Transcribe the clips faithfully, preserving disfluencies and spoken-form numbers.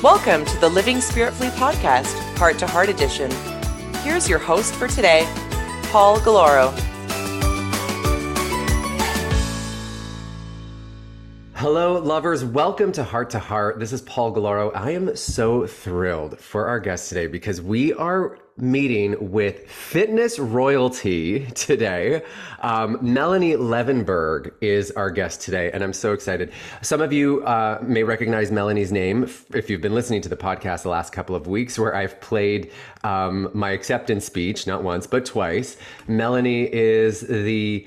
Welcome to the Living Spiritfully podcast, Heart to Heart edition. Here's your host for today, Paul Galoro. Hello, lovers. Welcome to Heart to Heart. This is Paul Galoro. I am so thrilled for our guest today because we are meeting with fitness royalty today. Um, Melanie Levenberg is our guest today, and I'm so excited. Some of you uh, may recognize Melanie's name if you've been listening to the podcast the last couple of weeks, where I've played um, my acceptance speech, not once, but twice. Melanie is the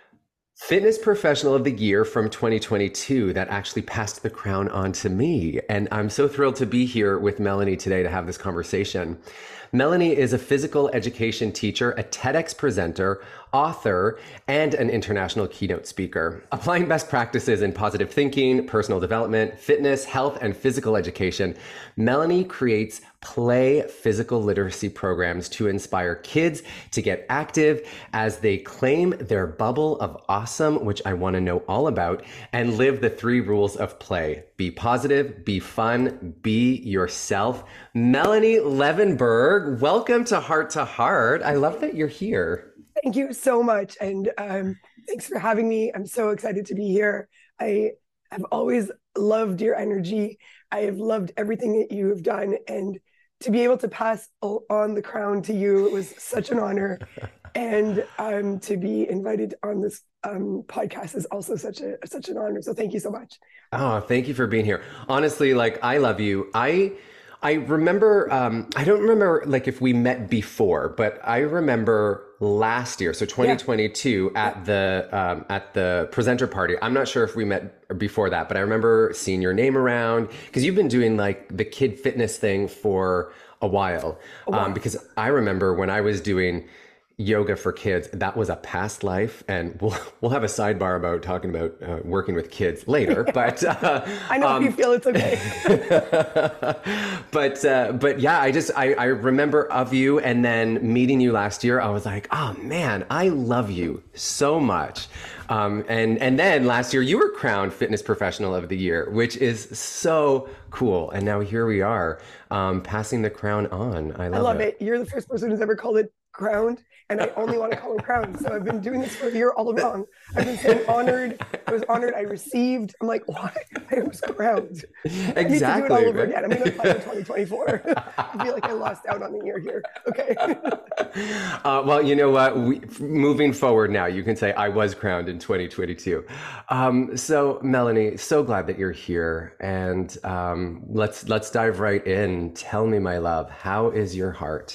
Fitness Professional of the Year from twenty twenty-two that actually passed the crown on to me. And I'm so thrilled to be here with Melanie today to have this conversation. Melanie is a physical education teacher, a TEDx presenter, author, and an international keynote speaker. Applying best practices in positive thinking, personal development, fitness, health, and physical education, Melanie creates play physical literacy programs to inspire kids to get active as they claim their bubble of awesome, which I want to know all about, and live the three rules of play. Be positive, be fun, be yourself. Melanie Levenberg, welcome to Heart to Heart. I love that you're here. Thank you so much. And um, thanks for having me. I'm so excited to be here. I have always loved your energy. I have loved everything that you have done. And to be able to pass on the crown to you, it was such an honor. And um, to be invited on this um, podcast is also such a such an honor. So thank you so much. Oh, thank you for being here. Honestly, like, I love you. I I remember, um, I don't remember like if we met before, but I remember last year, so twenty twenty-two, yeah. at the um, at the presenter party. I'm not sure if we met before that, but I remember seeing your name around because you've been doing like the kid fitness thing for a while. Oh, wow. Um, because I remember when I was doing yoga for kids, that was a past life, and we'll we'll have a sidebar about talking about uh, working with kids later. Yeah. But uh, I know um, if you feel it's okay. but uh, but yeah, I just I, I remember of you, and then meeting you last year. I was like, oh man, I love you so much. Um, and and then last year you were crowned Fitness Professional of the Year, which is so cool. And now here we are, um, passing the crown on. I love, I love it. it. You're the first person who's ever called it crowned. And I only want to call it crown. So I've been doing this for a year all along. I've been saying honored. I was honored. I received. I'm like, why? I was crowned. Exactly. I need to do it all over again. I'm going to apply for twenty twenty-four. I feel like I lost out on the year here. Okay. uh, well, you know what? We, moving forward now, you can say I was crowned in twenty twenty-two. Um, so, Melanie, so glad that you're here. And um, let's let's dive right in. Tell me, my love, how is your heart?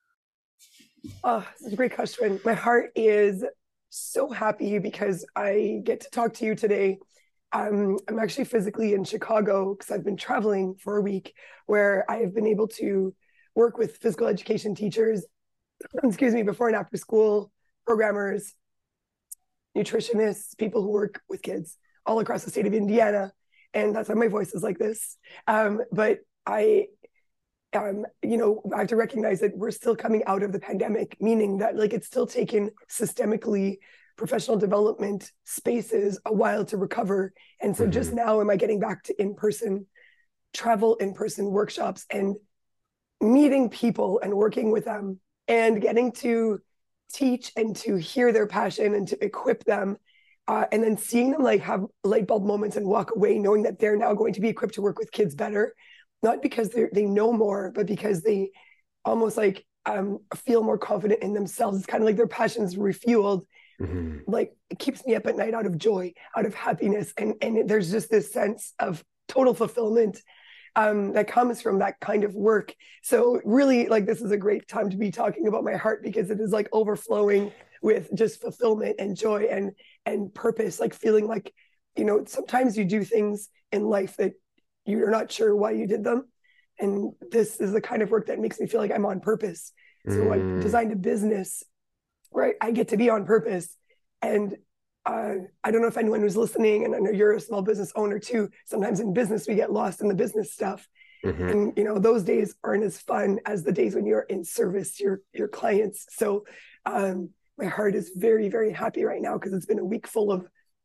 Oh, that's a great question. My heart is so happy because I get to talk to you today. Um, I'm actually physically in Chicago because I've been traveling for a week, where I have been able to work with physical education teachers, excuse me, before and after school programmers, nutritionists, people who work with kids all across the state of Indiana. And that's why my voice is like this. Um, but I Um, you know, I have to recognize that we're still coming out of the pandemic, meaning that like it's still taken systemically professional development spaces a while to recover. And so mm-hmm. just now am I getting back to in-person travel, in-person workshops, and meeting people and working with them and getting to teach and to hear their passion and to equip them. Uh, and then seeing them like have light bulb moments and walk away knowing that they're now going to be equipped to work with kids better. Not because they they know more, but because they almost like um, feel more confident in themselves. It's kind of like their passion's refueled. Mm-hmm. Like it keeps me up at night out of joy, out of happiness. And, and there's just this sense of total fulfillment um, that comes from that kind of work. So really like this is a great time to be talking about my heart because it is like overflowing with just fulfillment and joy and, and purpose, like feeling like, you know, sometimes you do things in life that you're not sure why you did them. And this is the kind of work that makes me feel like I'm on purpose. So mm. I designed a business where I get to be on purpose. And uh, I don't know if anyone who's listening, and I know you're a small business owner too. Sometimes in business, we get lost in the business stuff. Mm-hmm. And, you know, those days aren't as fun as the days when you're in service to your, your clients. So um, my heart is very, very happy right now because it's been a week full of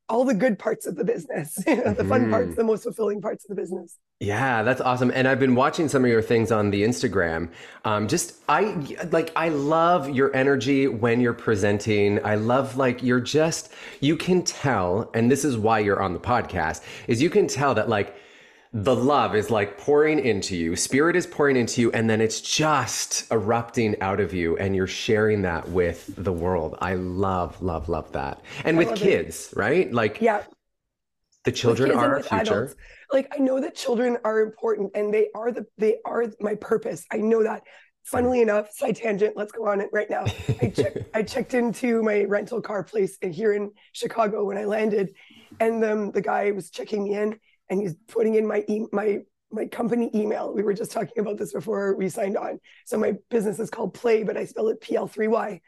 all the good parts of the business, the mm-hmm. fun parts, the most fulfilling parts of the business. Yeah, that's awesome. And I've been watching some of your things on the Instagram. Um, just, I like, I love your energy when you're presenting. I love like, you're just, you can tell, and this is why you're on the podcast, is you can tell that like, the love is like pouring into you, spirit is pouring into you, and then it's just erupting out of you, and you're sharing that with the world. I love, love, love that. And I with kids, it. right? Like, yeah, the children are our future. Adults. Like, I know that children are important, and they are the they are my purpose. I know that. Funnily enough, side tangent, let's go on it right now. I checked I checked into my rental car place here in Chicago when I landed, and um, the guy was checking me in. And he's putting in my e- my my company email. We were just talking about this before we signed on. So my business is called Play, but I spell it P L three Y.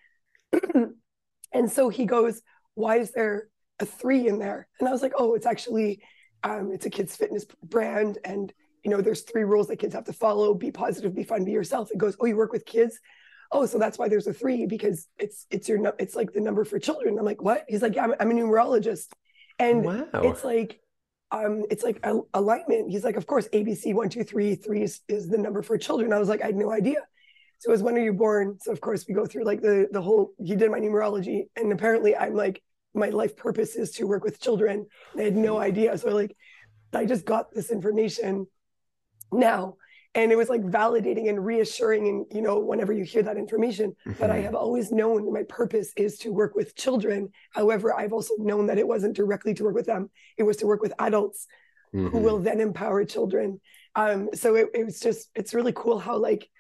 And so he goes, "Why is there a three in there?" And I was like, "Oh, it's actually um, it's a kids fitness brand, and you know, there's three rules that kids have to follow: be positive, be fun, be yourself." It goes, "Oh, you work with kids? Oh, so that's why there's a three, because it's it's your it's like the number for children." I'm like, "What?" He's like, "Yeah, I'm, I'm a numerologist," and wow. it's like. Um, it's like a, alignment. He's like, of course, A B C, one, two, three, three is, is the number for children. I was like, I had no idea. So it was, when are you born? So of course we go through like the the whole, he did my numerology, and apparently I'm like, my life purpose is to work with children. I had no idea. So like, I just got this information now. And it was like validating and reassuring. And, you know, whenever you hear that information, mm-hmm. but I have always known my purpose is to work with children. However, I've also known that it wasn't directly to work with them. It was to work with adults mm-hmm. who will then empower children. Um, so it, it was just, it's really cool how like,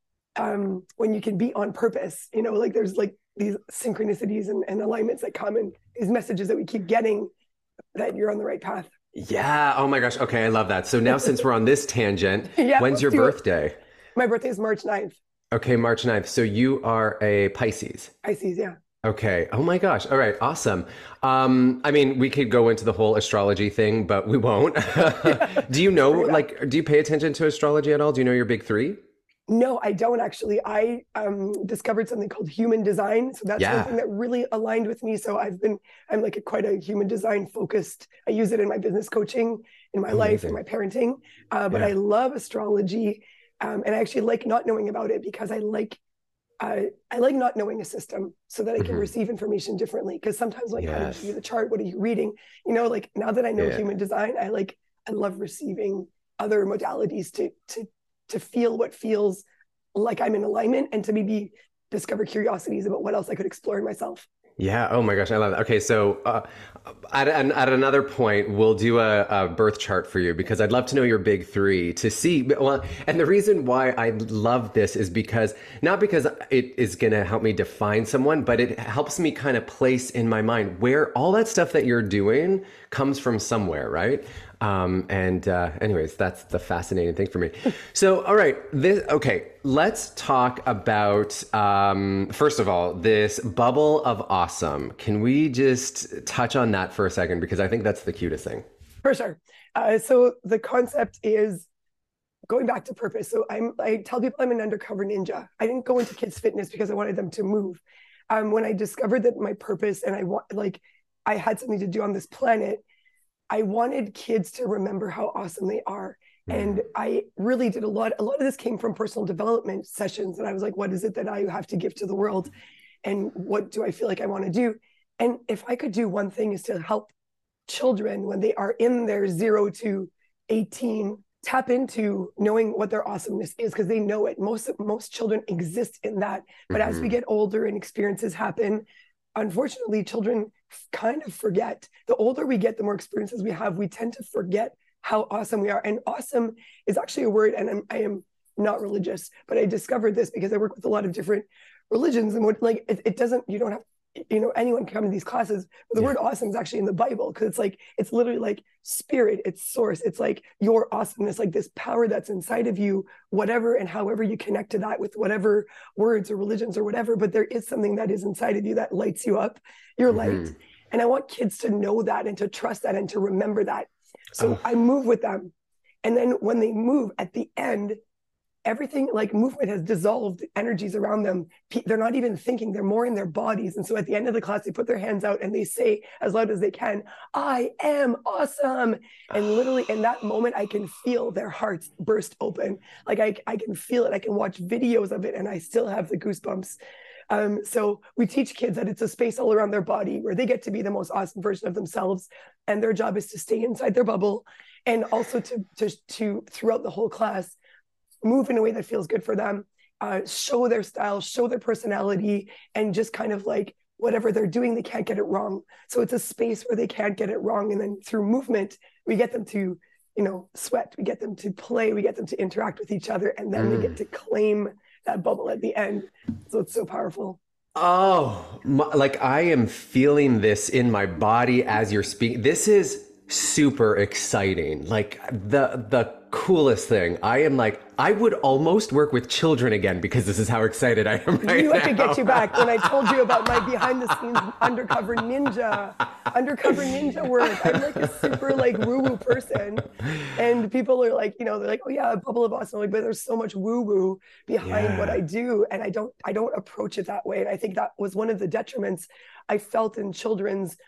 um, when you can be on purpose, you know, like there's like these synchronicities and, and alignments that come, and these messages that we keep getting that you're on the right path. Yeah. Oh my gosh. Okay. I love that. So now since we're on this tangent, yeah, when's your birthday? It. My birthday is March ninth. Okay. March ninth. So you are a Pisces. Pisces. Yeah. Okay. Oh my gosh. All right. Awesome. Um, I mean, we could go into the whole astrology thing, but we won't. Do you know, like, do you pay attention to astrology at all? Do you know your big three? No, I don't actually. I um, discovered something called human design. So that's yeah. something that really aligned with me. So I've been, I'm like a, quite a human design focused. I use it in my business coaching, in my Amazing. life, in my parenting. Uh, but yeah. I love astrology. Um, and I actually like not knowing about it, because I like, uh, I like not knowing a system so that I can mm-hmm. receive information differently. Because sometimes like, yes. how do you do the chart? What are you reading? You know, like now that I know yeah. human design, I like, I love receiving other modalities to, to, to feel what feels like I'm in alignment, and to maybe discover curiosities about what else I could explore in myself. Yeah. Oh my gosh. I love that. Okay. So uh, at, at another point, we'll do a, a birth chart for you, because I'd love to know your big three to see. Well, and the reason why I love this is because, not because it is going to help me define someone, but it helps me kind of place in my mind where all that stuff that you're doing comes from somewhere, right? Um, and uh, anyways, that's the fascinating thing for me. So, all right, this, okay, let's talk about, um, first of all, this bubble of awesome. Can we just touch on that for a second? Because I think that's the cutest thing. For sure. Uh, so the concept is going back to purpose. So I'm, I tell people I'm an undercover ninja. I didn't go into kids fitness because I wanted them to move. Um, when I discovered that my purpose, and I want, like, I had something to do on this planet, I wanted kids to remember how awesome they are. Mm. And I really did a lot. A lot of this came from personal development sessions. And I was like, what is it that I have to give to the world? And what do I feel like I want to do? And if I could do one thing, is to help children when they are in their zero to eighteen, tap into knowing what their awesomeness is, because they know it. Most, most children exist in that. But mm-hmm. as we get older and experiences happen, unfortunately, children kind of forget. The older we get, the more experiences we have, we tend to forget how awesome we are. And awesome is actually a word, and I'm, I am not religious, but I discovered this because I work with a lot of different religions, and what, like, it, it doesn't, you don't have, you know, anyone can come to these classes, but the yeah. word awesome is actually in the Bible, because it's like, it's literally like spirit, it's source, it's like your awesomeness, like this power that's inside of you, whatever and however you connect to that with whatever words or religions or whatever, but there is something that is inside of you that lights you up, your mm-hmm. light. And I want kids to know that and to trust that and to remember that. So oh. I move with them. And then when they move at the end, everything, like movement has dissolved energies around them. They're not even thinking, they're more in their bodies. And so at the end of the class, they put their hands out and they say as loud as they can, I am awesome. And literally in that moment, I can feel their hearts burst open. Like I, I can feel it. I can watch videos of it and I still have the goosebumps. Um, so we teach kids that it's a space all around their body where they get to be the most awesome version of themselves. And their job is to stay inside their bubble and also to, to, to throughout the whole class, move in a way that feels good for them, uh, show their style, show their personality, and just kind of like whatever they're doing, they can't get it wrong. So it's a space where they can't get it wrong. And then through movement, we get them to, you know, sweat, we get them to play, we get them to interact with each other, and then mm. they get to claim that bubble at the end. So it's so powerful. Oh, my, like I am feeling this in my body as you're speaking. This is super exciting. Like the the coolest thing. I am like, I would almost work with children again because this is how excited I am right you now. I could get you back when I told you about my behind the scenes undercover ninja, undercover ninja work. I'm like a super like woo woo person. And people are like, you know, they're like, oh yeah, a bubble of awesome. Like, but there's so much woo woo behind yeah. what I do. And I don't, I don't approach it that way. And I think that was one of the detriments I felt in children's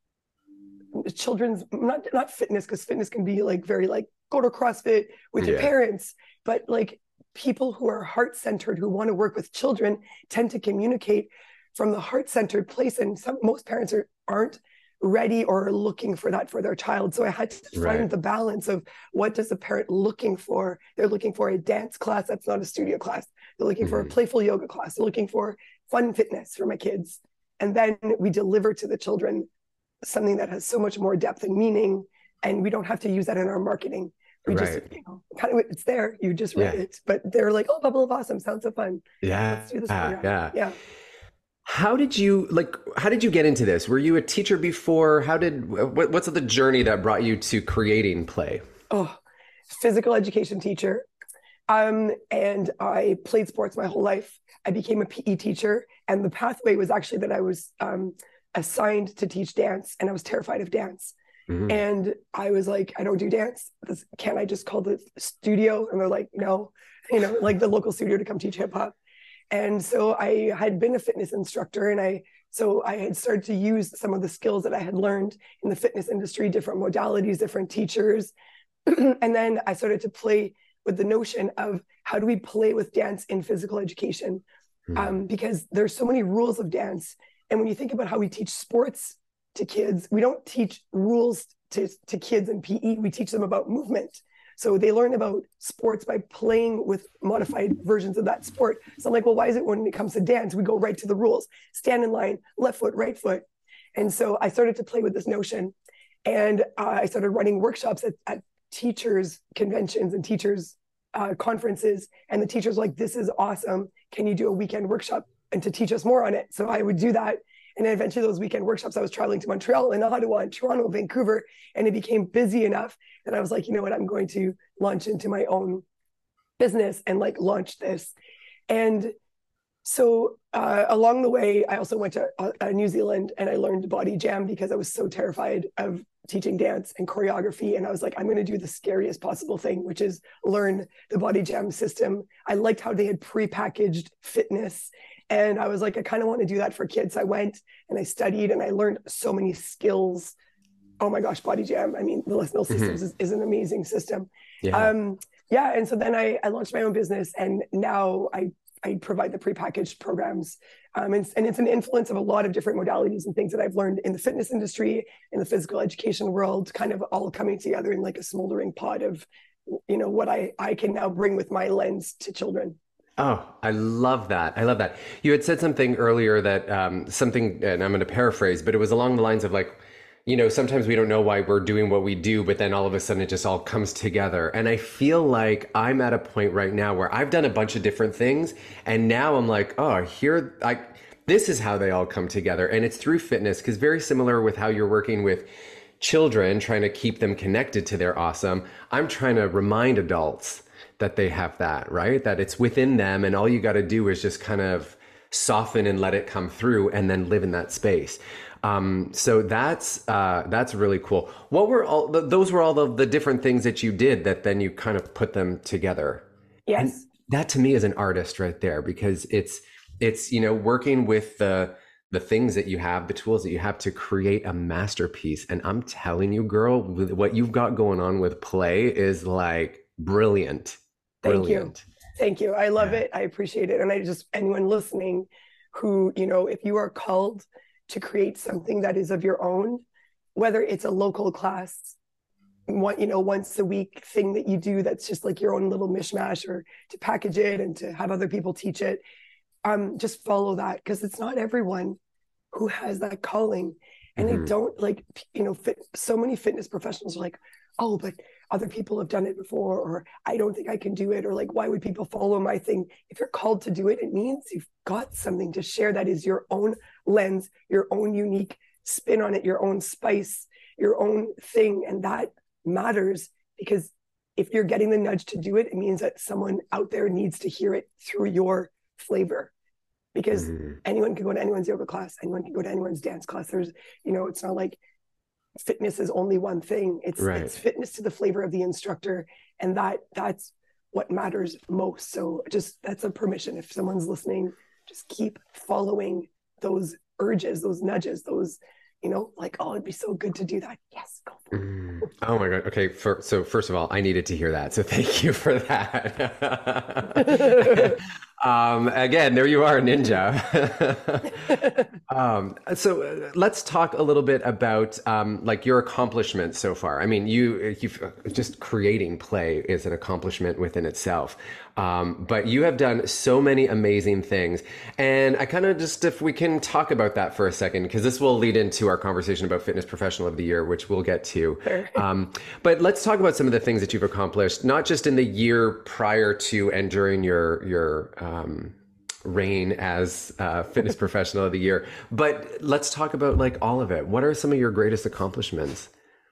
children's not not fitness, because fitness can be like very like go to CrossFit with yeah. your parents, but like people who are heart-centered who want to work with children tend to communicate from the heart-centered place, and some most parents are aren't ready or looking for that for their child. So I had to find right. the balance of what does a parent looking for. They're looking for a dance class that's not a studio class. They're looking mm-hmm. for a playful yoga class. They're looking for fun fitness for my kids, and then we deliver to the children something that has so much more depth and meaning, and we don't have to use that in our marketing. We right. just, you know, kind of, it's there. You just read yeah. it, but they're like, "Oh, Bubble of Awesome sounds so fun." Yeah, let's do this uh, yeah, yeah. How did you like? How did you get into this? Were you a teacher before? How did? What, what's the journey that brought you to creating play? Oh, physical education teacher, um, and I played sports my whole life. I became a P E teacher, and the pathway was actually that I was um, assigned to teach dance, and I was terrified of dance. Mm-hmm. And I was like, I don't do dance. This, can't I just call the studio? And they're like, no, you know, like the local studio to come teach hip hop. And so I had been a fitness instructor, and I, so I had started to use some of the skills that I had learned in the fitness industry, different modalities, different teachers. And then I started to play with the notion of how do we play with dance in physical education? Mm-hmm. Um, because there's so many rules of dance. And when you think about how we teach sports to kids, we don't teach rules to, to kids in P E, we teach them about movement. So they learn about sports by playing with modified versions of that sport. So I'm like, well, why is it when it comes to dance, we go right to the rules, stand in line, left foot, right foot. And so I started to play with this notion, and uh, I started running workshops at, at teachers' conventions and teachers' uh, conferences. And the teachers were like, this is awesome. Can you do a weekend workshop and to teach us more on it? So I would do that. And then eventually those weekend workshops, I was traveling to Montreal and Ottawa and Toronto, Vancouver, and it became busy enough that I was like, you know what, I'm going to launch into my own business and like launch this. And so uh, along the way, I also went to uh, New Zealand, and I learned Body Jam because I was so terrified of teaching dance and choreography. And I was like, I'm going to do the scariest possible thing, which is learn the Body Jam system. I liked how they had prepackaged fitness. And I was like, I kind of want to do that for kids. I went and I studied and I learned so many skills. Oh my gosh, Body Jam. I mean, the Les Mills Systems mm-hmm. is, is an amazing system. Yeah. Um, yeah. And so then I, I launched my own business, and now I, I provide the prepackaged programs. Um, and, and it's an influence of a lot of different modalities and things that I've learned in the fitness industry, in the physical education world, kind of all coming together in like a smoldering pot of, you know, what I, I can now bring with my lens to children. Oh, I love that. I love that. You had said something earlier that um, something, and I'm going to paraphrase, but it was along the lines of like, you know, sometimes we don't know why we're doing what we do, but then all of a sudden it just all comes together. And I feel like I'm at a point right now where I've done a bunch of different things, and now I'm like, oh, here, I, this is how they all come together. And it's through fitness, because very similar with how you're working with children, trying to keep them connected to their awesome. I'm trying to remind adults that they have that, right? That it's within them, and all you got to do is just kind of soften and let it come through, and then live in that space. Um, so that's uh, that's really cool. What were all those were all the, the different things that you did that then you kind of put them together? Yes. And that to me is an artist right there, because it's it's you know working with the the things that you have, the tools that you have to create a masterpiece. And I'm telling you, girl, what you've got going on with play is like brilliant. Brilliant. Thank you. Thank you. I love Yeah. it. I appreciate it. And I just, anyone listening who, you know, if you are called to create something that is of your own, whether it's a local class, one, you know, once a week thing that you do that's just like your own little mishmash, or to package it and to have other people teach it, um, just follow that, because it's not everyone who has that calling. And Mhm. they don't like, you know, fit, so many fitness professionals are like, oh, but other people have done it before, or I don't think I can do it, or like, why would people follow my thing? If you're called to do it, it means you've got something to share that is your own lens, your own unique spin on it, your own spice, your own thing. And that matters, because if you're getting the nudge to do it, it means that someone out there needs to hear it through your flavor. Because Mhm. anyone can go to anyone's yoga class, anyone can go to anyone's dance class. There's, you know, it's not like fitness is only one thing. It's Right. it's fitness to the flavor of the instructor, and that that's what matters most. So just, that's a permission. If someone's listening, just keep following those urges, those nudges, those, you know, like, oh, it'd be so good to do that. Yes, go for it. Mm. Oh my God. Okay. For, so first of all, I needed to hear that. So thank you for that. um, again, there you are, ninja. um, so uh, let's talk a little bit about um, like your accomplishments so far. I mean, you, you've just creating play is an accomplishment within itself. Um, but you have done so many amazing things. And I kind of just, if we can talk about that for a second, because this will lead into our conversation about Fitness Professional of the Year, which we'll get to. Sure. Um, but let's talk about some of the things that you've accomplished, not just in the year prior to and during your, your, um, reign as uh, Fitness Professional of the Year, but let's talk about like all of it. What are some of your greatest accomplishments?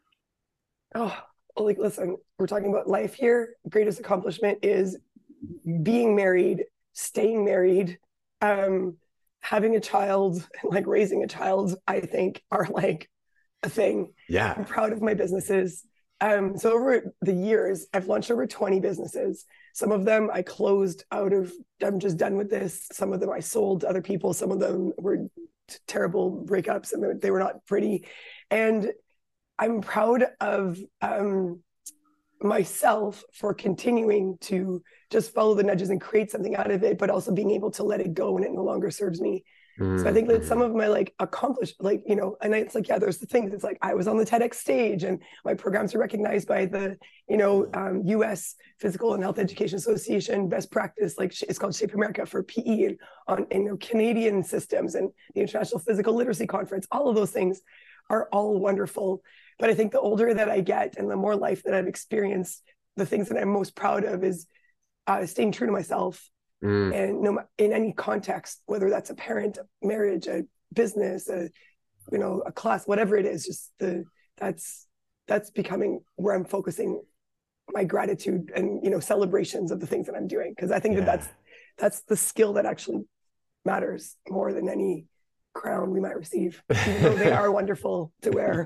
Oh, like, listen, we're talking about life here. Greatest accomplishment is being married, staying married, um, having a child, like raising a child, I think are like a thing. Yeah. I'm proud of my businesses. Um, so over the years, I've launched over twenty businesses. Some of them I closed out of, I'm just done with this. Some of them I sold to other people. Some of them were terrible breakups and they were not pretty. And I'm proud of um, myself for continuing to just follow the nudges and create something out of it, but also being able to let it go when it no longer serves me. Mm-hmm. So I think that some of my like accomplished, like, you know, and it's like, yeah, there's the things. It's like I was on the TEDx stage and my programs are recognized by the, you know, um, U S Physical and Health Education Association best practice, like it's called Shape America for P E, and on, and, you know, Canadian systems and the International Physical Literacy Conference. All of those things are all wonderful. But I think the older that I get and the more life that I've experienced, the things that I'm most proud of is uh, staying true to myself. Mm. And no, in any context, whether that's a parent, a marriage, a business, a, you know, a class, whatever it is, just the, that's, that's becoming where I'm focusing my gratitude and, you know, celebrations of the things that I'm doing. Cause I think yeah. that that's, that's the skill that actually matters more than any crown we might receive, even though they are wonderful to wear.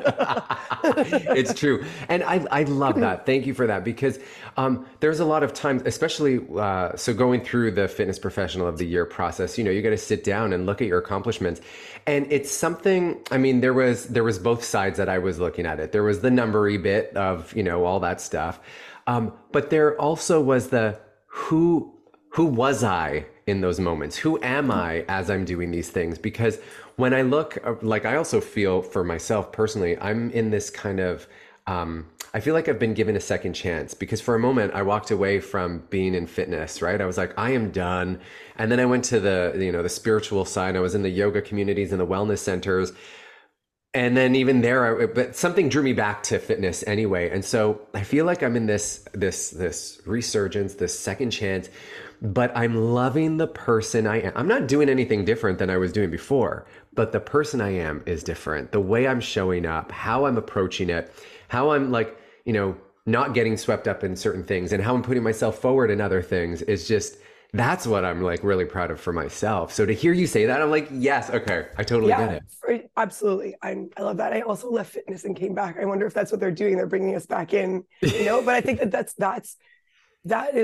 It's true. And I, I love that. Thank you for that, because um, there's a lot of times, especially uh, so going through the Fitness Professional of the Year process, you know, you got to sit down and look at your accomplishments. And it's something, I mean, there was, there was both sides that I was looking at it. There was the numbery bit of, you know, all that stuff. Um, but there also was the, who, who was I in those moments? Who am I as I'm doing these things? Because when I look, like, I also feel for myself personally, I'm in this kind of, um, I feel like I've been given a second chance, because for a moment I walked away from being in fitness, right? I was like, I am done. And then I went to the, you know, the spiritual side. I was in the yoga communities and the wellness centers. And then even there, but something drew me back to fitness anyway. And so I feel like I'm in this, this, this resurgence, this second chance, but I'm loving the person I am. I'm not doing anything different than I was doing before, but the person I am is different. The way I'm showing up, how I'm approaching it, how I'm like, you know, not getting swept up in certain things, and how I'm putting myself forward in other things is just, that's what I'm like really proud of for myself. So to hear you say that, I'm like, yes, okay, I totally yeah, get it. For, absolutely. I'm, I love that. I also left fitness and came back. I wonder if that's what they're doing. They're bringing us back in, you know, but I think that that's, that's, that is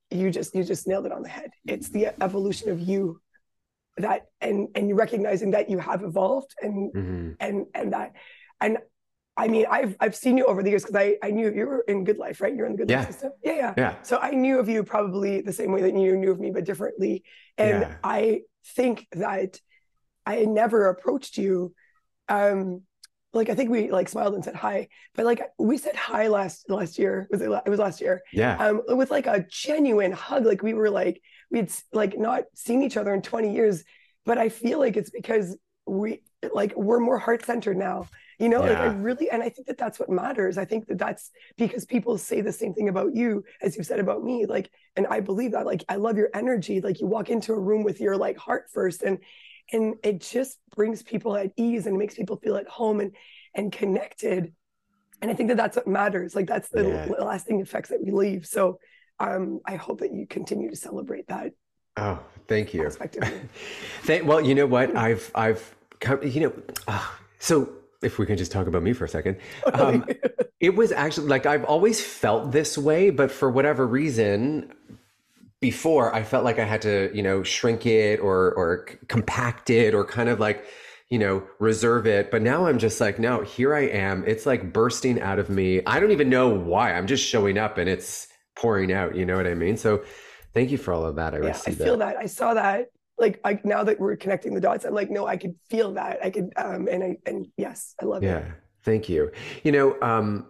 you just you just nailed it on the head. It's the evolution of you that and and you recognizing that you have evolved and mm-hmm. and and that and I mean I've I've seen you over the years because I I knew you were in Good Life, right? You're in the Good yeah. Life system. Yeah, yeah. Yeah. So I knew of you probably the same way that you knew of me, but differently. And yeah. I think that I never approached you. Um, like I think we like smiled and said hi, but like we said hi last last year. Was it? It was last year. Yeah. Um, with like a genuine hug. Like we were like we'd like not seen each other in twenty years, but I feel like it's because we like we're more heart centered now. You know, yeah. like I really, and I think that that's what matters. I think that that's because people say the same thing about you as you said about me. Like, and I believe that. Like, I love your energy. Like, you walk into a room with your like heart first, and and it just brings people at ease and makes people feel at home and and connected. And I think that that's what matters. Like, that's the yeah. lasting effects that we leave. So, um, I hope that you continue to celebrate that. Oh, thank you. Thank, well, you know what? I've I've come. You know, uh, so. If we can just talk about me for a second, um, it was actually like, I've always felt this way, but for whatever reason, before I felt like I had to, you know, shrink it or, or compact it or kind of like, you know, reserve it. But now I'm just like, no, here I am. It's like bursting out of me. I don't even know why. I'm just showing up and it's pouring out. You know what I mean? So thank you for all of that. I, yeah, I feel that. that. I saw that. Like I, now that we're connecting the dots, I'm like, no, I could feel that. I could, um, and I, and yes, I love yeah, it. Yeah, thank you. You know, um,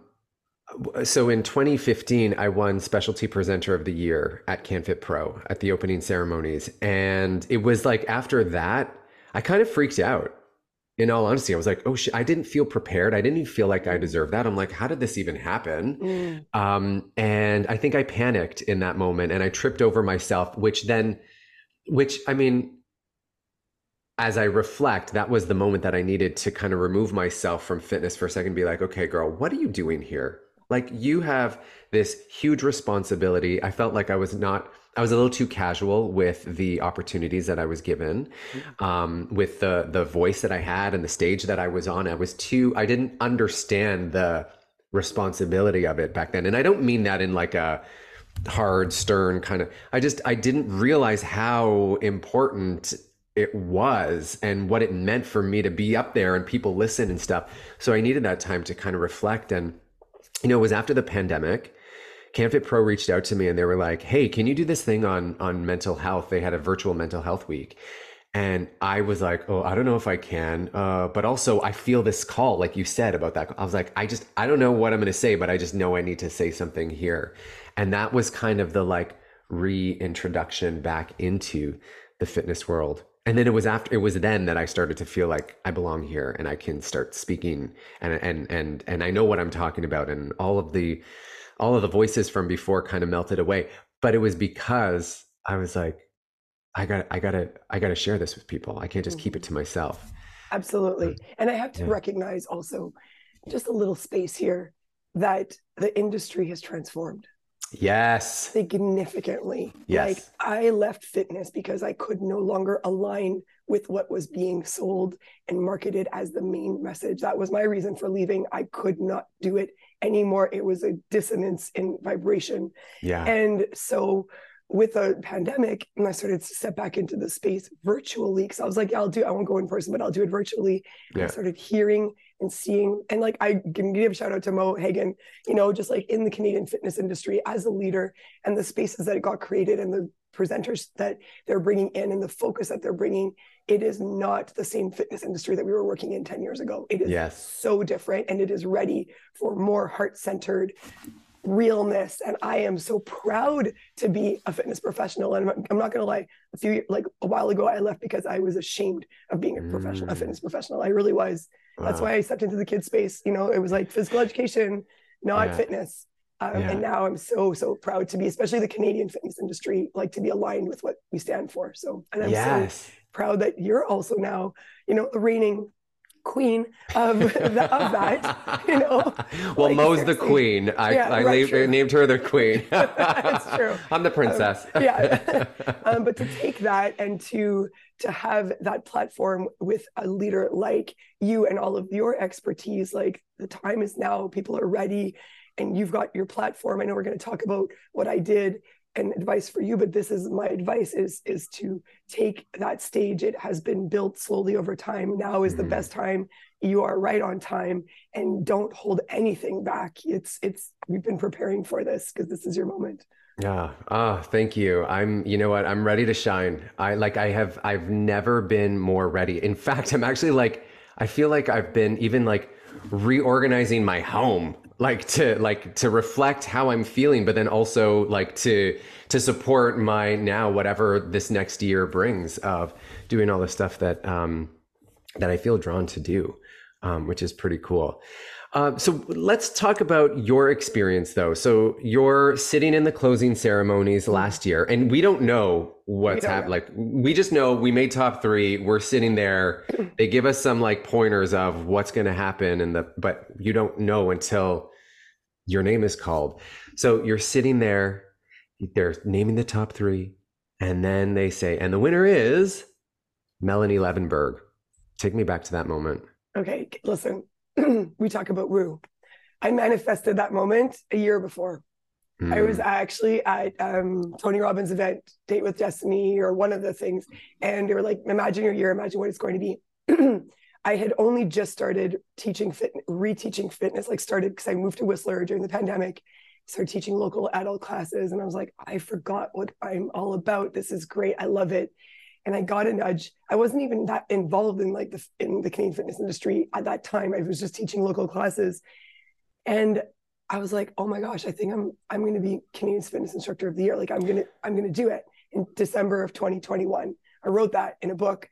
so in twenty fifteen, I won Specialty Presenter of the Year at CanFit Pro at the opening ceremonies, and it was like after that, I kind of freaked out. In all honesty, I was like, oh shit, I didn't feel prepared. I didn't even feel like I deserved that. I'm like, how did this even happen? Mm. Um, and I think I panicked in that moment, and I tripped over myself, which then. Which, I mean, as I reflect, that was the moment that I needed to kind of remove myself from fitness for a second and be like, okay, girl, what are you doing here? Like, you have this huge responsibility. I felt like I was not, I was a little too casual with the opportunities that I was given, um, with the the voice that I had and the stage that I was on. I was too, I didn't understand the responsibility of it back then. And I don't mean that in like a, hard, stern kind of, I just, I didn't realize how important it was and what it meant for me to be up there and people listen and stuff. So I needed that time to kind of reflect. And, you know, it was after the pandemic, CanFit Pro reached out to me and they were like, hey, can you do this thing on, on mental health? They had a virtual mental health week. And I was like, oh, I don't know if I can. Uh, but also I feel this call, like you said about that. I was like, I just, I don't know what I'm going to say, but I just know I need to say something here. And that was kind of the like reintroduction back into the fitness world. And then it was after, it was then that I started to feel like I belong here and I can start speaking and, and, and, and I know what I'm talking about, and all of the, all of the voices from before kind of melted away. But it was because I was like, I got, I gotta, I gotta share this with people. I can't just keep it to myself. Absolutely. And I have to yeah. recognize also just a little space here that the industry has transformed. Yes. Significantly. Yes. Like I left fitness because I could no longer align with what was being sold and marketed as the main message. That was my reason for leaving. I could not do it anymore. It was a dissonance in vibration. Yeah. And so with a pandemic, and I started to step back into the space virtually, because I was like, yeah, I'll do, I won't go in person, but I'll do it virtually. Yeah. I started hearing and seeing, and like, I can give a shout out to Mo Hagan, you know, just like in the Canadian fitness industry as a leader, and the spaces that got created and the presenters that they're bringing in and the focus that they're bringing. It is not the same fitness industry that we were working in ten years ago. It is yes. so different, and it is ready for more heart-centered realness. And I am so proud to be a fitness professional. And I'm not going to lie, a few like a while ago, I left because I was ashamed of being a professional, mm. a fitness professional. I really was. Wow. That's why I stepped into the kids space. You know, it was like physical education, not yeah. fitness. Um, yeah. And now I'm so, so proud to be, especially the Canadian fitness industry, like to be aligned with what we stand for. So, and I'm yes. so proud that you're also now, you know, the reigning queen of, the, of that, you know. Well, like, Mo's seriously. the queen. I, yeah, I right, named, named her the queen. That's true. I'm the princess. Um, yeah. um, but to take that and to to have that platform with a leader like you and all of your expertise, like the time is now, people are ready, and you've got your platform. I know we're going to talk about what I did and advice for you, but this is my advice is, is to take that stage. It has been built slowly over time. Now is the Mm. best time. You are right on time, and don't hold anything back. It's, it's, we've been preparing for this because this is your moment. Yeah. Ah, thank you. I'm, you know what? I'm ready to shine. I like, I have, I've never been more ready. In fact, I'm actually like, I feel like I've been even like reorganizing my home, like to, like to reflect how I'm feeling, but then also like to, to support my now, whatever this next year brings of doing all the stuff that, um, that I feel drawn to do, um, which is pretty cool. Uh, so let's talk about your experience though. So you're sitting in the closing ceremonies last year, and we don't know what's happened. Like we just know we made top three. We're sitting there. They give us some like pointers of what's going to happen, and the but you don't know until your name is called. So you're sitting there. They're naming the top three, and then they say, and the winner is Melanie Levenberg. Take me back to that moment. Okay, listen. We talk about woo. I manifested that moment a year before. Mm. I was actually at um, Tony Robbins' event, Date with Destiny, or one of the things. And they were like, imagine your year, imagine what it's going to be. I had only just started teaching fit, reteaching fitness, like started because I moved to Whistler during the pandemic, started teaching local adult classes. And I was like, I forgot what I'm all about. This is great. I love it. And I got a nudge. I wasn't even that involved in like the in the Canadian fitness industry at that time. I was just teaching local classes, and I was like, "Oh my gosh, I think I'm I'm going to be Canadian's Fitness Instructor of the Year. Like I'm gonna I'm gonna do it." In December of twenty twenty-one, I wrote that in a book.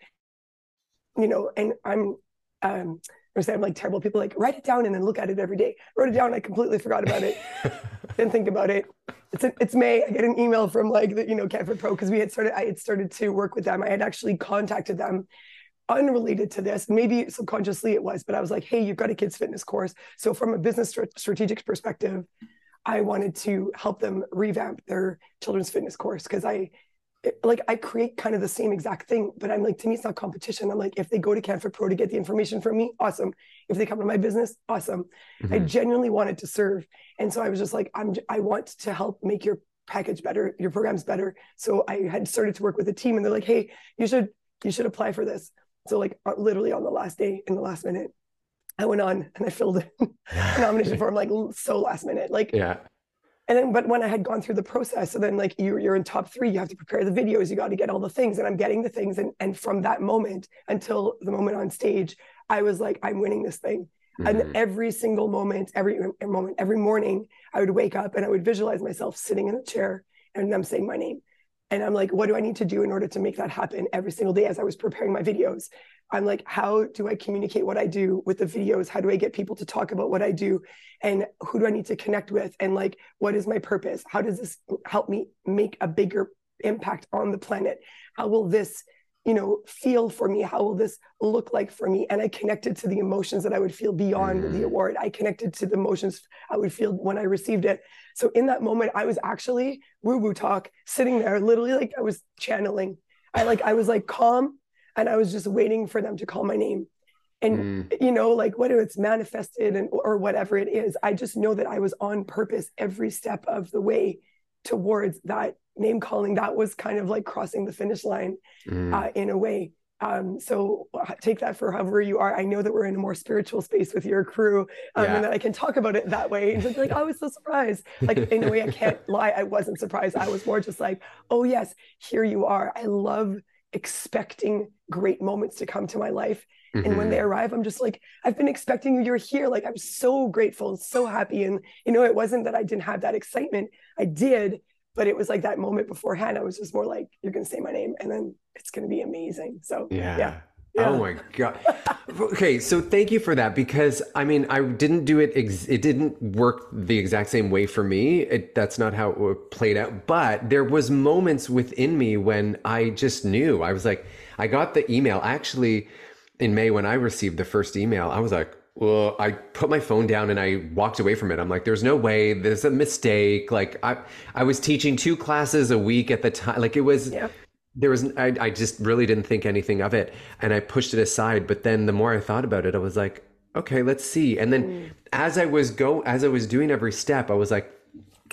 You know, and I'm um, I say I'm like terrible. People like write it down and then look at it every day. I wrote it down. I completely forgot about it. Didn't think about it. It's a, it's May. I get an email from like the, you know, Canfit Pro, because we had started, I had started to work with them. I had actually contacted them unrelated to this. Maybe subconsciously it was, but I was like, hey, you've got a kids fitness course. So from a business st- strategic perspective, I wanted to help them revamp their children's fitness course. Cause I, it, like I create kind of the same exact thing, but I'm like, to me, it's not competition. I'm like, if they go to Canfit Pro to get the information from me, awesome. If they come to my business, awesome. Mm-hmm. I genuinely wanted to serve. And so I was just like, I'm, I want to help make your package better, your programs better. So I had started to work with a team, and they're like, hey, you should, you should apply for this. So like literally on the last day, in the last minute, I went on and I filled in a nomination form, like so last minute, like, yeah. And then, but when I had gone through the process, so then like you, you're in top three, you have to prepare the videos, you got to get all the things, and I'm getting the things. And, and from that moment until the moment on stage, I was like, I'm winning this thing. Mm-hmm. And every single moment, every moment, every morning, I would wake up and I would visualize myself sitting in a chair and I'm saying my name. And I'm like, what do I need to do in order to make that happen every single day? As I was preparing my videos, I'm like, how do I communicate what I do with the videos? How do I get people to talk about what I do? And who do I need to connect with? And like, what is my purpose? How does this help me make a bigger impact on the planet? How will this, you know, feel for me? How will this look like for me? And I connected to the emotions that I would feel beyond mm. the award. I connected to the emotions I would feel when I received it. So in that moment, I was actually woo-woo talk, sitting there, literally like I was channeling. I like, I was like calm, and I was just waiting for them to call my name. And, mm. you know, like whether it's manifested and or whatever it is, I just know that I was on purpose every step of the way towards that name calling. That was kind of like crossing the finish line mm. uh, in a way. Um, so take that for however you are. I know that we're in a more spiritual space with your crew, um, yeah. and that I can talk about it that way. And just be like, oh, I was so surprised. Like in a way, I can't lie. I wasn't surprised. I was more just like, oh yes, here you are. I love expecting great moments to come to my life. Mm-hmm. And when they arrive, I'm just like, I've been expecting you. You're here. Like, I'm so grateful and so happy. And, you know, it wasn't that I didn't have that excitement. I did. But it was like that moment beforehand, I was just more like, you're going to say my name and then it's going to be amazing. So yeah. yeah. yeah. Oh my God. Okay. So thank you for that, because I mean, I didn't do it. Ex- it didn't work the exact same way for me. It, that's not how it played out, but there was moments within me when I just knew. I was like, I got the email actually in May when I received the first email. I was like, well, I put my phone down and I walked away from it. I'm like, there's no way, there's a mistake. Like I, I was teaching two classes a week at the time. Like it was, yeah. there was, I, I just really didn't think anything of it. And I pushed it aside. But then the more I thought about it, I was like, okay, let's see. And then mm. as I was go, as I was doing every step, I was like,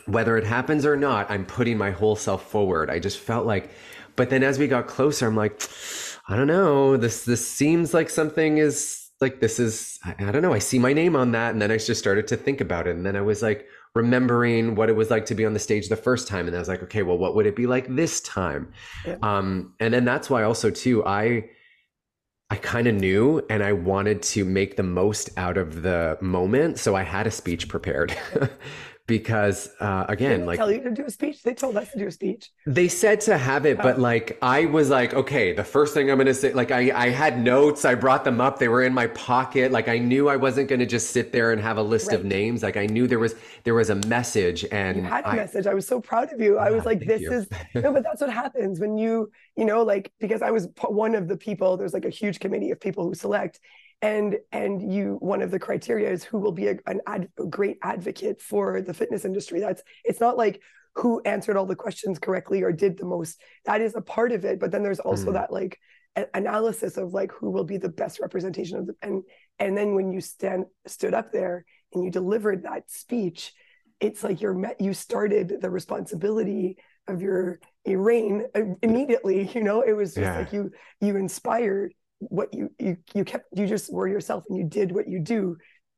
whether it happens or not, I'm putting my whole self forward. I just felt like, but then as we got closer, I'm like, I don't know, this, this seems like something is like, this is, I, I don't know. I see my name on that. And then I just started to think about it. And then I was like, remembering what it was like to be on the stage the first time. And I was like, okay, well, what would it be like this time? Yeah. Um, and then that's why also too, I, I kind of knew, and I wanted to make the most out of the moment. So I had a speech prepared because, uh, again, they like tell you to do a speech. They told us to do a speech. They said to have it, but like, I was like, okay, the first thing I'm going to say, like, I, I had notes, I brought them up. They were in my pocket. Like, I knew I wasn't going to just sit there and have a list right. of names. Like, I knew there was, there was a message, and you had a I, message. I was so proud of you. I was like, this you. is, no, but that's what happens when you, you know, like, because I was one of the people, there's like a huge committee of people who select. And and you, one of the criteria is who will be a, an ad, a great advocate for the fitness industry. That's, it's not like who answered all the questions correctly or did the most. That is a part of it. But then there's also mm. that like a, analysis of like who will be the best representation of the, and and then when you stand stood up there and you delivered that speech, it's like you're met, you started the responsibility of your, your reign immediately. You know, it was just yeah. like you you inspired. What you you you kept you just were yourself, and you did what you do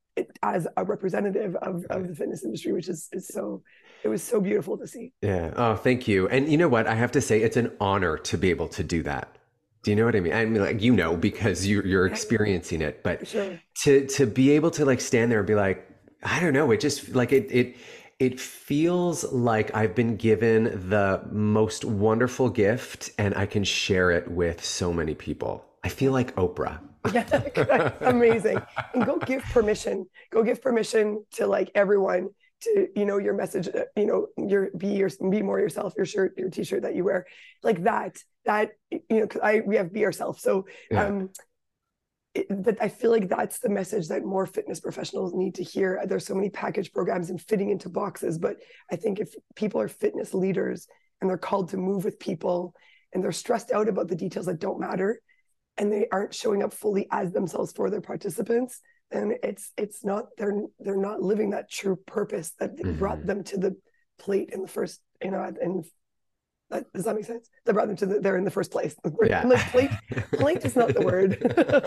as a representative of, of the fitness industry, which is is so it was so beautiful to see. Yeah. Oh, thank you. And you know what? I have to say, it's an honor to be able to do that. Do you know what I mean? I mean, like, you know, because you you're experiencing it, but sure. to to be able to like stand there and be like, I don't know, it just like it it it feels like I've been given the most wonderful gift, and I can share it with so many people. I feel like Oprah. Yeah, amazing. And go give permission. Go give permission to like everyone to, you know, your message, you know, your be your be more yourself, your shirt, your t-shirt that you wear, like that, that, you know, cause I, we have be ourselves. So, yeah. um, it, but I feel like that's the message that more fitness professionals need to hear. There's so many package programs and fitting into boxes, but I think if people are fitness leaders and they're called to move with people and they're stressed out about the details that don't matter, and they aren't showing up fully as themselves for their participants, then it's it's not they're they're not living that true purpose that mm-hmm. brought them to the plate in the first, you know, and that, does that make sense? That brought them to the, they're in the first place. Yeah. Like plate, plate is not the word.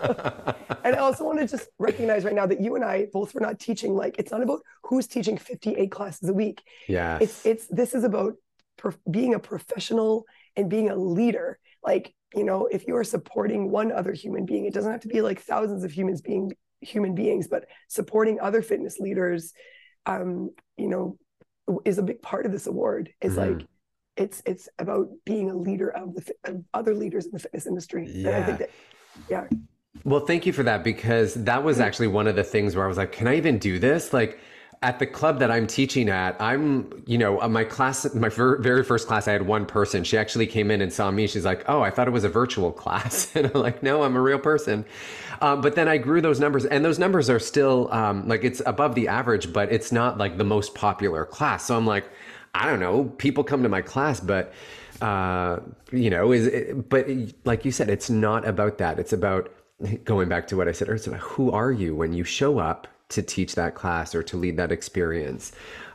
And I also want to just recognize right now that you and I both were not teaching, like, it's not about who's teaching fifty-eight classes a week. Yeah. It's it's this is about per, being a professional and being a leader. Like, you know, if you are supporting one other human being, it doesn't have to be like thousands of humans being human beings, but supporting other fitness leaders, um, you know, is a big part of this award. It's mm-hmm. like, it's it's about being a leader of the of other leaders in the fitness industry. Yeah. And I think that, yeah. Well, thank you for that, because that was actually one of the things where I was like, can I even do this? Like, at the club that I'm teaching at, I'm, you know, my class, my very first class, I had one person. She actually came in and saw me. She's like, oh, I thought it was a virtual class. And I'm like, no, I'm a real person. Um, but then I grew those numbers, and those numbers are still um, like, it's above the average, but it's not like the most popular class. So I'm like, I don't know, people come to my class, but, uh, you know, is it, but like you said, it's not about that. It's about going back to what I said earlier. It's about who are you when you show up to teach that class or to lead that experience.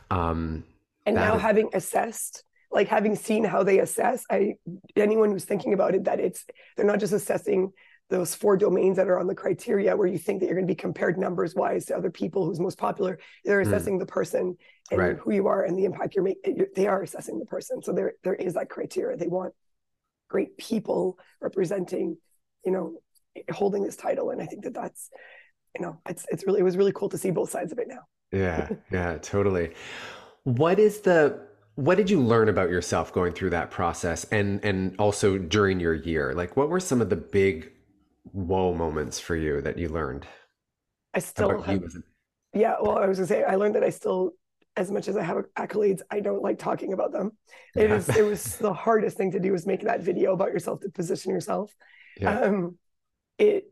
Um, and that now is- having assessed, like having seen how they assess, I, anyone who's thinking about it, that it's, they're not just assessing those four domains that are on the criteria where you think that you're going to be compared numbers wise to other people who's most popular. They're assessing mm. the person and right. who you are and the impact you're making. They are assessing the person. So there, there is that criteria. They want great people representing, you know, holding this title. And I think that that's, you know, it's it's really, it was really cool to see both sides of it now. Yeah, yeah, totally. What is the, what did you learn about yourself going through that process, and and also during your year? Like, what were some of the big whoa moments for you that you learned? I still have, you a- yeah, well, I was gonna say, I learned that I still, as much as I have accolades, I don't like talking about them. It yeah. is, it was the hardest thing to do, was make that video about yourself to position yourself. Yeah. Um, it,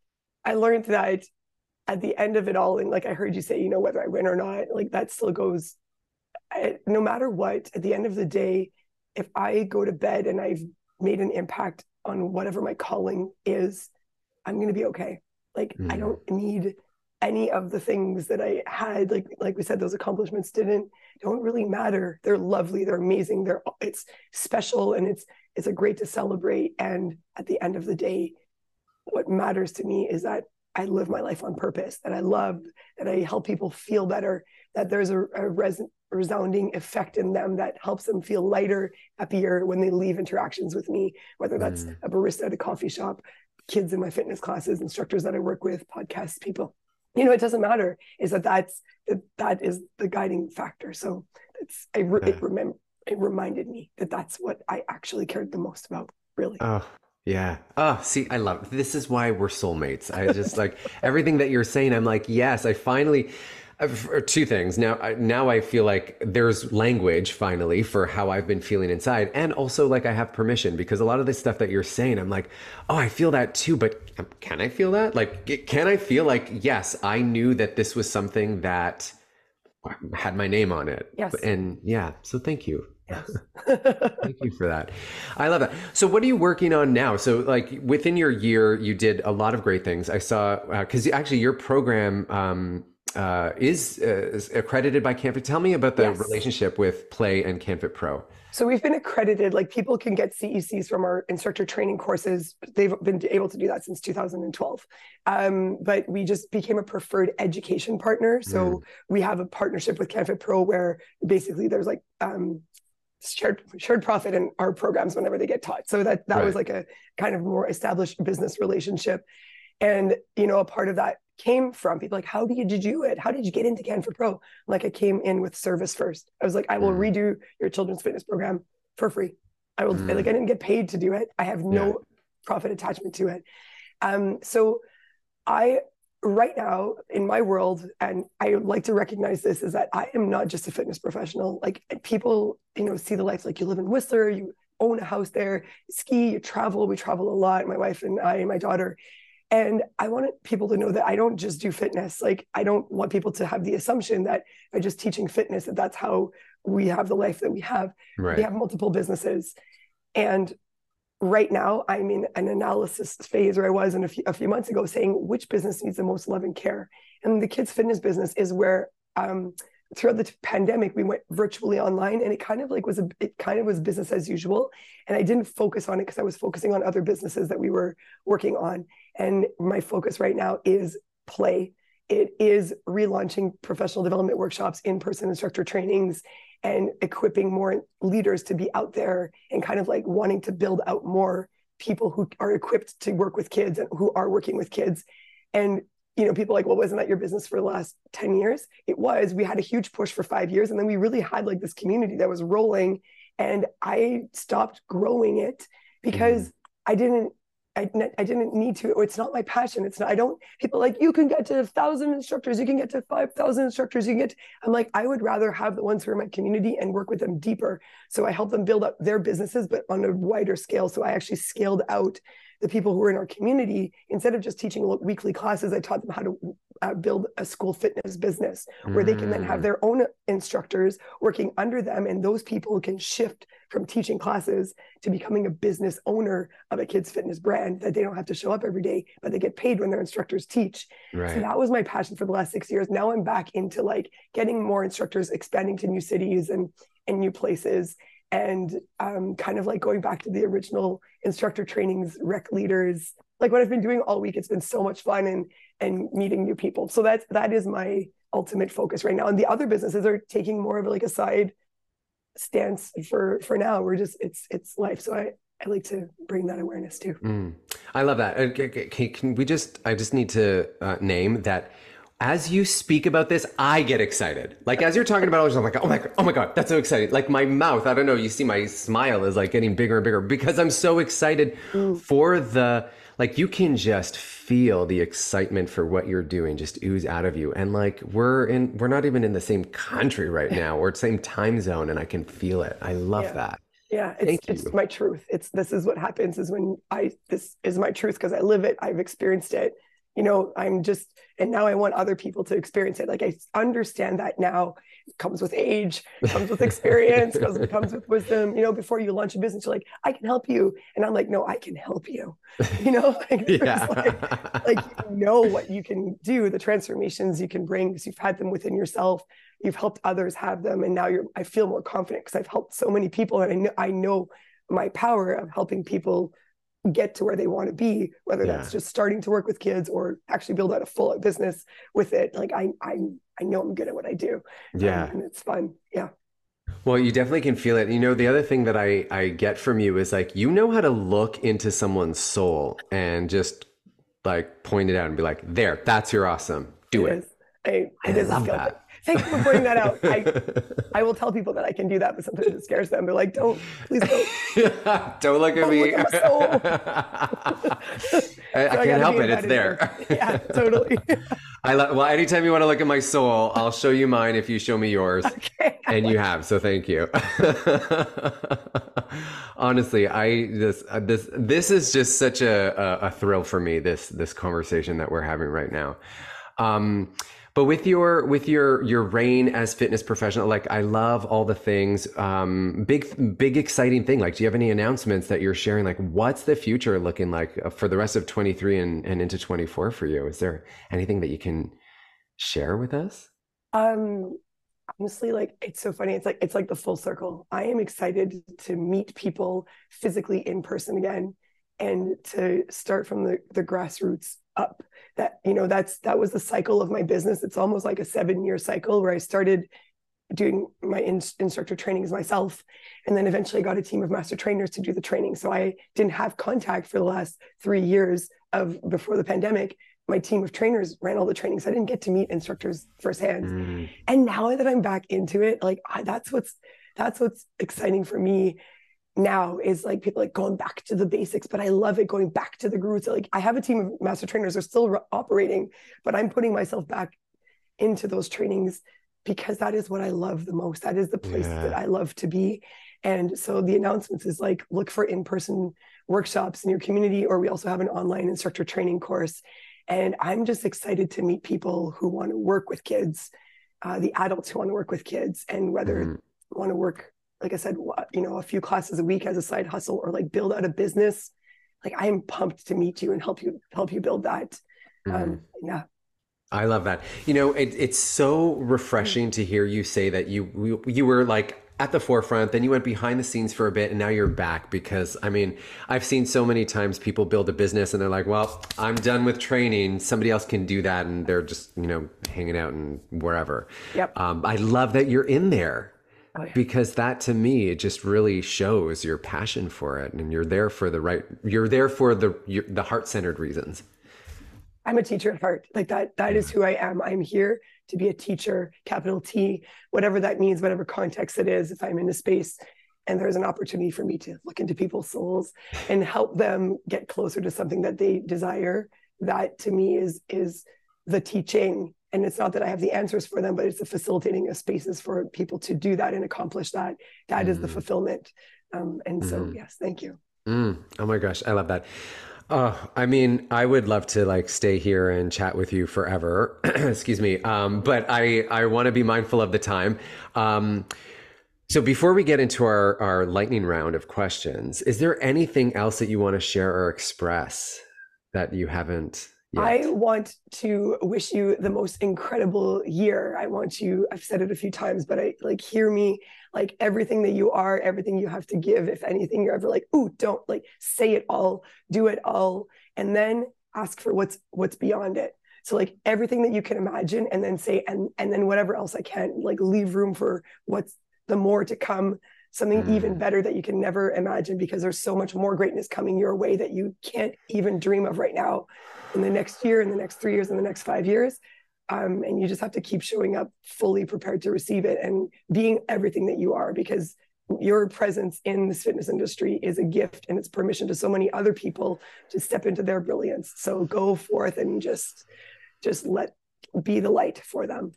I learned that at the end of it all, and like I heard you say, you know, whether I win or not, like that still goes, I, no matter what, at the end of the day, if I go to bed and I've made an impact on whatever my calling is, I'm going to be okay. Like, mm. I don't need any of the things that I had, like like we said, those accomplishments didn't don't really matter. They're lovely, they're amazing, they're it's special, and it's it's a great to celebrate. And at the end of the day, what matters to me is that I live my life on purpose, that I love, that I help people feel better, that there's a, a res- resounding effect in them that helps them feel lighter, happier when they leave interactions with me, whether that's mm. a barista at a coffee shop, kids in my fitness classes, instructors that I work with, podcasts, people. You know, it doesn't matter. Is that that's that, that is the guiding factor. So it's I re- yeah. it remember it reminded me that that's what I actually cared the most about, really. Oh. Yeah. Oh, see, I love it. This is why we're soulmates. I just like everything that you're saying. I'm like, yes, I finally, uh, two things. Now, I, now I feel like there's language finally for how I've been feeling inside. And also like I have permission, because a lot of the stuff that you're saying, I'm like, oh, I feel that too. But can I feel that? Like, can I feel like, yes, I knew that this was something that had my name on it. Yes. And yeah, so thank you. Yes. Thank you for that. I love that. So what are you working on now? So like within your year, you did a lot of great things. I saw, because uh, actually your program um, uh, is, uh, is accredited by CanFit. Tell me about the yes. relationship with Play and CanFit Pro. So we've been accredited, like people can get C E Cs from our instructor training courses. They've been able to do that since two thousand twelve. Um, but we just became a preferred education partner. So mm. we have a partnership with CanFit Pro where basically there's like, um, shared shared profit in our programs whenever they get taught. So that that right. was like a kind of more established business relationship. And, you know, a part of that came from people like, how did you do it? How did you get into CanFit Pro? Like I came in with service first. I was like, I will mm. redo your children's fitness program for free. I will, mm. like, I didn't get paid to do it. I have no yeah. profit attachment to it. Um, so I, right now in my world, and I would like to recognize this, is that I am not just a fitness professional. Like people, you know, see the life, like you live in Whistler, you own a house there, ski, you travel, we travel a lot, my wife and I and my daughter. And I wanted people to know that I don't just do fitness. Like I don't want people to have the assumption that by just teaching fitness, that that's how we have the life that we have. Right. We have multiple businesses. And right now I'm in an analysis phase, where I was in a few, a few months ago, saying which business needs the most love and care. And the kids fitness business is where um, throughout the pandemic, we went virtually online, and it kind of like was, a, it kind of was business as usual. And I didn't focus on it because I was focusing on other businesses that we were working on. And my focus right now is Play. It is relaunching professional development workshops, in-person instructor trainings, and equipping more leaders to be out there and kind of like wanting to build out more people who are equipped to work with kids and who are working with kids. And, you know, people are like, well, wasn't that your business for the last ten years? It was. We had a huge push for five years. And then we really had like this community that was rolling. And I stopped growing it because mm. I didn't, I, I didn't need to. It's not my passion. It's not, I don't, people like, you can get to a thousand instructors, you can get to five thousand instructors, you can get, I'm like, I would rather have the ones who are in my community and work with them deeper. So I help them build up their businesses, but on a wider scale. So I actually scaled out the people who were in our community. Instead of just teaching weekly classes, I taught them how to uh, build a school fitness business where mm. they can then have their own instructors working under them. And those people can shift from teaching classes to becoming a business owner of a kids fitness brand, that they don't have to show up every day, but they get paid when their instructors teach. Right. So that was my passion for the last six years. Now I'm back into like getting more instructors, expanding to new cities and, and new places. And um, kind of like going back to the original instructor trainings, rec leaders, like what I've been doing all week. It's been so much fun, and and meeting new people. So that's, that is my ultimate focus right now. And the other businesses are taking more of like a side stance for, for now. We're just, it's, it's life. So I, I like to bring that awareness too. Mm. I love that. Okay, can we just, I just need to uh, name that as you speak about this, I get excited. Like as you're talking about it, I'm like, oh my God, oh my God, that's so exciting. Like my mouth, I don't know, you see my smile is like getting bigger and bigger because I'm so excited mm. for the, like you can just feel the excitement for what you're doing just ooze out of you. And like we're in, we're not even in the same country right now or same time zone, and I can feel it. I love yeah. that. Yeah, it's, it's my truth. It's, this is what happens is when I, this is my truth because I live it. I've experienced it. you know, I'm just, and now I want other people to experience it. Like I understand that now. It comes with age, comes with experience, comes, comes with wisdom. You know, before you launch a business, you're like, I can help you. And I'm like, no, I can help you. You know, like, Yeah. like, like you know what you can do, the transformations you can bring because you've had them within yourself. You've helped others have them. And now you're, I feel more confident because I've helped so many people. And I know, I know my power of helping people get to where they want to be, whether Yeah. that's just starting to work with kids or actually build out a full business with it. Like I, I, I know I'm good at what I do. Yeah. Um, and it's fun. Yeah. Well, you definitely can feel it. You know, the other thing that I, I get from you is like, you know how to look into someone's soul and just like point it out and be like, there, that's your awesome. Do it. It is. I, it I is a love skill. that. Thank you for pointing that out. I, I will tell people that I can do that, but sometimes it scares them. They're like, don't, please don't. Don't look at Don't me. look at my soul. I, I So I can't gotta help be it. It's embedded there. in. Yeah, totally. I love, well, anytime you want to look at my soul, I'll show you mine if you show me yours. Okay. And you have, so thank you. Honestly, I this uh, this this is just such a, a a thrill for me. This this conversation that we're having right now. Um, but with your with your your reign as fitness professional, like I love all the things. Um, big big exciting thing. Like, do you have any announcements that you're sharing? Like, what's the future looking like for the rest of twenty-three and and into twenty-four for you? Is there anything that you can share with us? Um, honestly, like it's so funny. It's like it's like the full circle. I am excited to meet people physically in person again and to start from the, the grassroots up. That, you know, that's that was the cycle of my business. It's almost like a seven-year cycle where I started doing my in, instructor trainings myself. And then eventually I got a team of master trainers to do the training. So I didn't have contact for the last three years of before the pandemic. My team of trainers ran all the trainings. I didn't get to meet instructors firsthand. Mm. And now that I'm back into it, like I, that's what's that's what's exciting for me now is like people like going back to the basics, but I love it going back to the roots. Like I have a team of master trainers, they're still operating, but I'm putting myself back into those trainings because that is what I love the most. That is the place yeah. that I love to be. And so the announcements is like, look for in-person workshops in your community, or we also have an online instructor training course. And I'm just excited to meet people who want to work with kids, uh, the adults who want to work with kids, and whether mm-hmm. want to work, like I said, you know, a few classes a week as a side hustle or like build out a business. Like I am pumped to meet you and help you help you build that. Mm-hmm. Um, yeah. I love that. You know, it, it's so refreshing to hear you say that you you were like at the forefront, then you went behind the scenes for a bit, and now you're back. Because I mean, I've seen so many times people build a business and they're like, well, I'm done with training. Somebody else can do that. And they're just, you know, hanging out and wherever. Yep. Um, I love that you're in there. Oh, yeah. Because that to me, it just really shows your passion for it, and you're there for the right, you're there for the your, the heart-centered reasons. I'm a teacher at heart. Like that, that is who I am. I'm here to be a teacher, capital T, whatever that means, whatever context it is. If I'm in a space and there's an opportunity for me to look into people's souls and help them get closer to something that they desire, that to me is, is the teaching. And it's not that I have the answers for them, but it's the facilitating of spaces for people to do that and accomplish that. That mm. is the fulfillment. Um, and mm. so, yes, thank you. Mm. Oh my gosh, I love that. Uh, I mean, I would love to like stay here and chat with you forever. Excuse me. Um, but I, I want to be mindful of the time. Um, so before we get into our, our lightning round of questions, is there anything else that you want to share or express that you haven't yet? I want to wish you the most incredible year. I want you, I've said it a few times, but I like, hear me, like everything that you are, everything you have to give. If anything, you're ever like, ooh, don't like say it all, do it all. And then ask for what's, what's beyond it. So like everything that you can imagine, and then say, and, and then whatever else I can, like leave room for what's the more to come, something mm. even better that you can never imagine, because there's so much more greatness coming your way that you can't even dream of right now. In the next year, in the next three years, in the next five years. Um, and you just have to keep showing up fully prepared to receive it and being everything that you are, because your presence in this fitness industry is a gift, and it's permission to so many other people to step into their brilliance. So go forth and just, just let, be the light for them.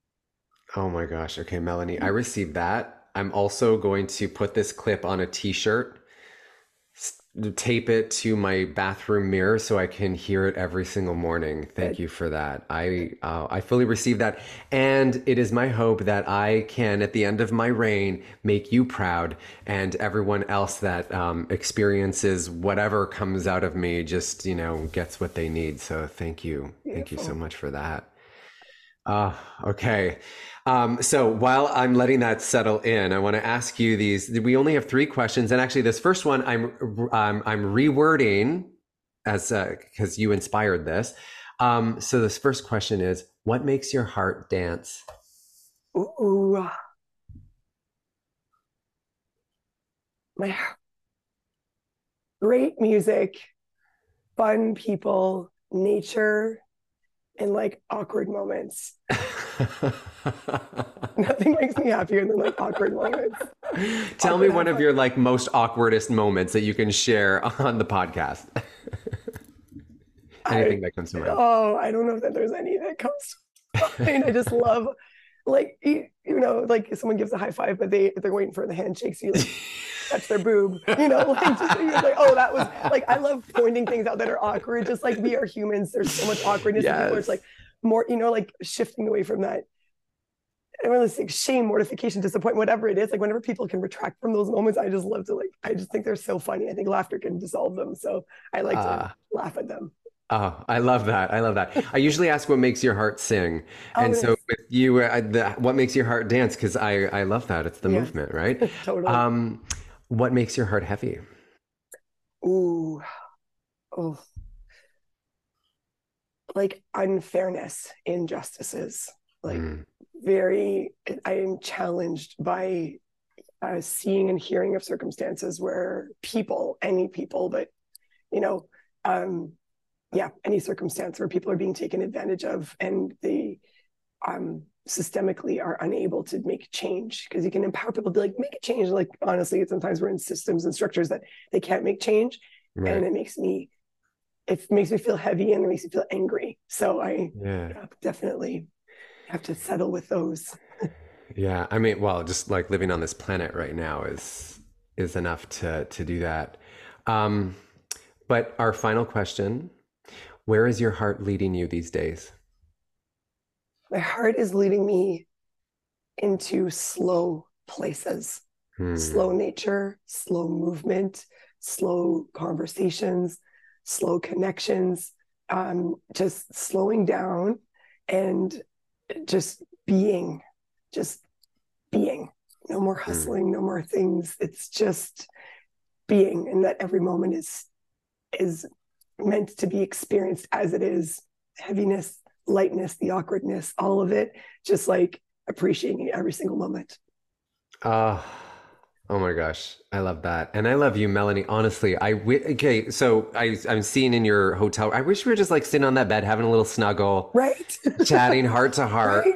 Oh my gosh. Okay, Melanie, I received that. I'm also going to put this clip on a t-shirt. tape it to my bathroom mirror so I can hear it every single morning. Thank you for that. I uh, I fully receive that. And it is my hope that I can, at the end of my reign, make you proud, and everyone else that um, experiences whatever comes out of me just, you know, gets what they need. So thank you. Beautiful. Thank you so much for that. Uh, okay. Um, so while I'm letting that settle in, I want to ask you these. We only have three questions, and actually, this first one I'm um, I'm rewording as because uh, you inspired this. Um, so this first question is: what makes your heart dance? Ooh, my great music, fun people, nature, and like awkward moments. Nothing makes me happier than like awkward moments. Tell awkward me one of your like most awkwardest moments that you can share on the podcast. Anything I, that comes to mind. Oh, I don't know that there's any that comes to mind. I just love, like, you, you know, like if someone gives a high five, but they, they're waiting for the handshake, so you like touch their boob, you know, like, just, you're like, oh, that was, like, I love pointing things out that are awkward. Just like we are humans, there's so much awkwardness. Yes. And people are just like more, you know, like shifting away from that. I don't know, like shame, mortification, disappointment, whatever it is. Like whenever people can retract from those moments, I just love to like, I just think they're so funny. I think laughter can dissolve them. So I like to uh, laugh at them. Oh, I love that. I love that. I usually ask what makes your heart sing. Oh, and nice. So with you, uh, the, what makes your heart dance? Because I, I love that. It's the Yeah. movement, right? Totally. Um, what makes your heart heavy? Ooh. Oh. Like unfairness, injustices. Like mm. very, I am challenged by uh, seeing and hearing of circumstances where people, any people, but, you know, um, yeah, any circumstance where people are being taken advantage of and they um, systemically are unable to make change, because you can empower people to be like, make a change. Like, honestly, sometimes we're in systems and structures that they can't make change. Right. And it makes me, it makes me feel heavy and it makes me feel angry. So I yeah. Yeah, definitely have to settle with those. Yeah. I mean, well, just like living on this planet right now is, is enough to, to do that. Um, but our final question, where is your heart leading you these days? My heart is leading me into slow places, hmm. slow nature, slow movement, slow conversations, slow connections, um, just slowing down and just being, just being. No more hustling, hmm. no more things. It's just being, and that every moment is is meant to be experienced as it is. Heaviness, lightness, the awkwardness, all of it, just like appreciating every single moment. Uh, oh my gosh. I love that. And I love you, Melanie. Honestly, I, w- okay. So I, I'm seeing in your hotel, I wish we were just like sitting on that bed, having a little snuggle, right? Chatting heart to heart.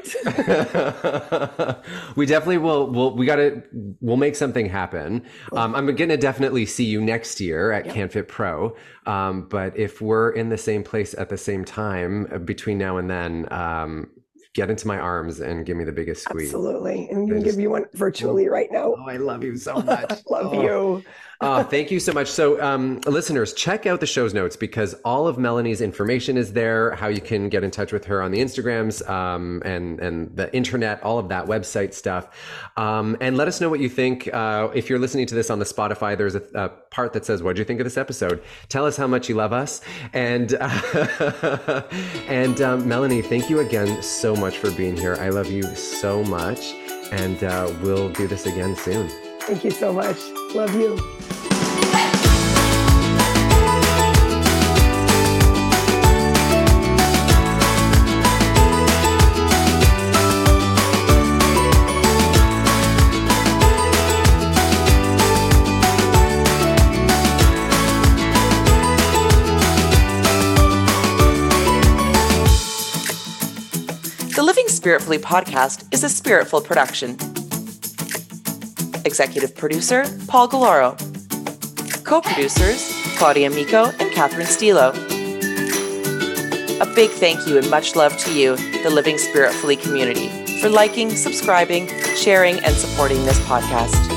Right? We definitely will. We'll, we gotta, we'll make something happen. Um, I'm going to definitely see you next year at yep. CanFit Pro. Um, but if we're in the same place at the same time between now and then, um, get into my arms and give me the biggest squeeze. Absolutely. And I'm going to give you one virtually oh, right now. Oh, I love you so much. love oh. you. Oh, thank you so much. So um, listeners, check out the show's notes because all of Melanie's information is there, how you can get in touch with her on the Instagrams um, and, and the internet, all of that website stuff. Um, and let us know what you think. Uh, if you're listening to this on the Spotify, there's a, a part that says, what'd you think of this episode? Tell us how much you love us. And, uh, and um, Melanie, thank you again so much for being here. I love you so much. And uh, we'll do this again soon. Thank you so much. Love you. The Living Spiritfully podcast is a Spiritful production. Executive producer, Paul Galoro. Co-producers, Claudia Miko and Catherine Stilo. A big thank you and much love to you, the Living Spiritfully community, for liking, subscribing, sharing, and supporting this podcast.